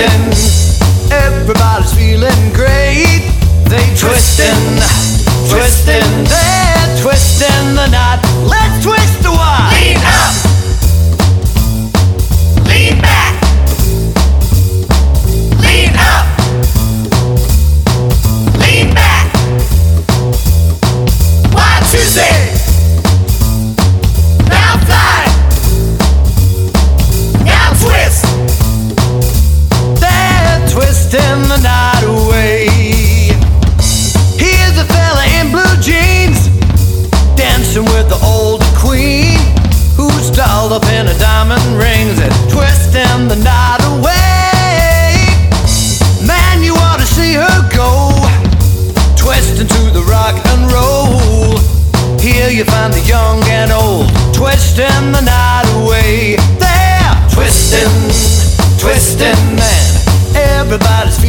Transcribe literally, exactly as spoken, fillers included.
twisting. Everybody's feeling great. They twisting, twisting. They're twisting the knot. Let's twist the wire. Lean up. Lean back. Lean up. Lean back. One, two, three. Now fly. Now twist. They're twisting the knot away. Here's a fella in blue jeans dancing with the old queen, who's dolled up in her diamond rings and twisting the knot away. Man, you ought to see her go, twisting to the rock and roll. Here you find the young and old, twisting the knot away. They're twisting, twisting, man. Everybody's feeling